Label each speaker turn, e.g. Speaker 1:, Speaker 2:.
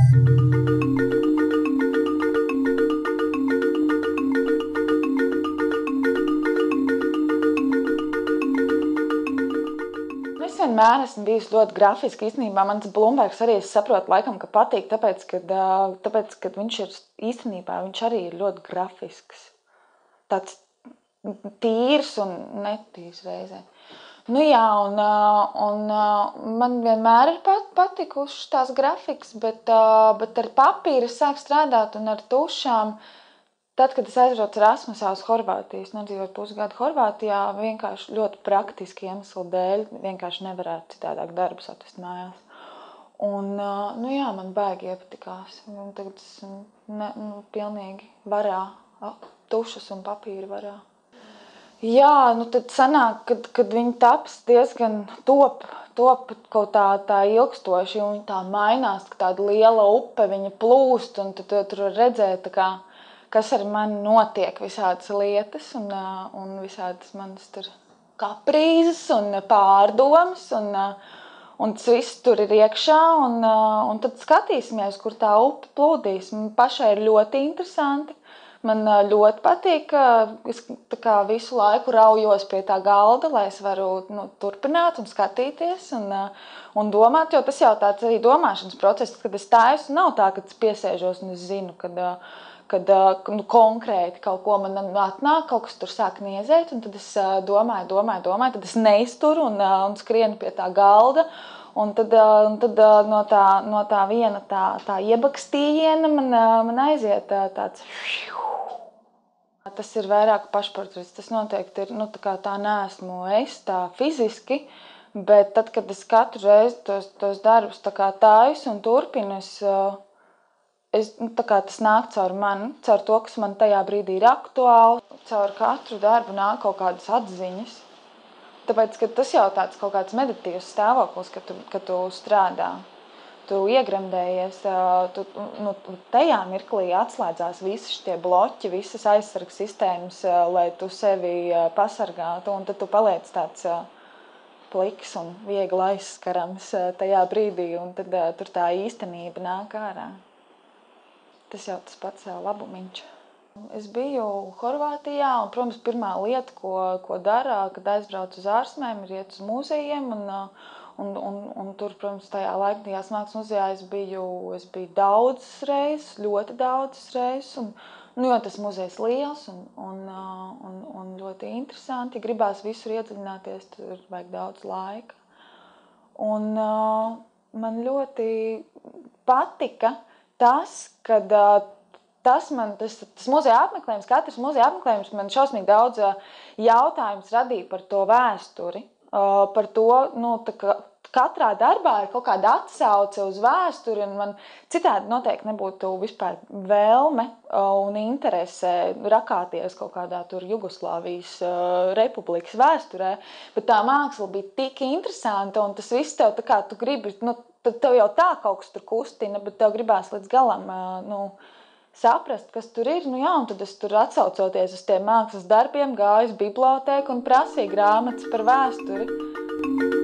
Speaker 1: Es vienmēr esmu bijusi ļoti grafiski. Īstenībā mans Blumbergs arī, es saprotu, laikam, ka patīk, tāpēc, ka viņš ir īstenībā, viņš arī ir ļoti grafisks. Tāds tīrs un netīrs reizē. Nu jā, un man vienmēr ir patikušas tās grafikas, bet ar papīru es sāku strādāt un ar tušām. Tad, kad es aizbraucu Erasmusā uz Horvātiju, es nodzīvoju pusgadu Horvātijā, vienkārši ļoti praktiski iemeslu dēļ, vienkārši nevarētu citādāk darbus atvest mājās. Un, nu jā, man baigi iepatikās. Tagad es pilnīgi varā, tušas un papīra varā. Jā, nu tad sanāk, kad viņi taps diezgan top kaut tā ilgstoši, un viņi tā mainās, ka tāda liela upe, viņa plūst, un tad tur redzēt, kas ar mani notiek, visādas lietas, un visādas manas tur kaprīzes un pārdomas, un tas viss tur ir iekšā, un tad skatīsimies, kur tā upe plūdīs. Man pašai ir ļoti interesanti. Man ļoti patīk, es visu laiku raujos pie tā galda, lai es varu turpināt un skatīties un domāt, jo tas jau tāds arī domāšanas process, kad es taisu, nav tā, ka es piesēžos un es zinu, kad konkrēti kaut ko man atnāk, kaut kas tur sāk niezēt, un tad es domāju, tad es neizturu un skrienu pie tā galda, un tad no tā viena tā iebakstījiena man aiziet tāds. Tas ir vairāk pašportrets, tas noteikti ir, tā neesmu es, tā fiziski, bet tad, kad es katru reizi tos darbus taisu un turpinu, tas nāk caur mani, caur to, kas man tajā brīdī ir aktuāli. Caur katru darbu nāk kaut kādas atziņas. Tāpēc, ka tas jau tāds kaut kāds meditīvs stāvoklis, kad tu strādā. Tu iegremdējies, tajā mirklī atslēdzās visi šie bloķi, visas aizsargas sistēmas, lai tu sevi pasargātu, un tad tu paliec tāds pliks un viegli aizskarams tajā brīdī, un tad tur tā īstenība nāk ārā. Tas jau tas pats labumiņš. Es biju Horvātijā, un, protams, pirmā lieta, ko dara, kad aizbraucu uz ārzemēm, ir iet uz muzejiem, un tur, protams, tajā laikmatiskajās mākslas muzejā es biju daudzas reizes, ļoti daudzas reizes, jo tas muzejs liels un ļoti interesanti. Ja gribās visur iedziļināties, tur vajag daudz laika. Un man ļoti patika tas, kad tas muzeja apmeklējums, katrs muzeja apmeklējums man šausmīgi daudz jautājums radīja par to vēsturi, par to, katrā darbā ir kaut kāda atsauce uz vēsturi, un man citādi noteikti nebūtu vispār vēlme un interese rakāties kaut kādā tur Jugoslāvijas republikas vēsturē, bet tā māksla bija tik interesanta, un tas viss tev tu gribi, tad tev jau tā kaut kas tur kustina, bet tev gribās līdz galam, saprast, kas tur ir, un tad es tur atsaucoties uz tiem mākslas darbiem, gāju uz bibliotēku un prasīju grāmatas par vēsturi.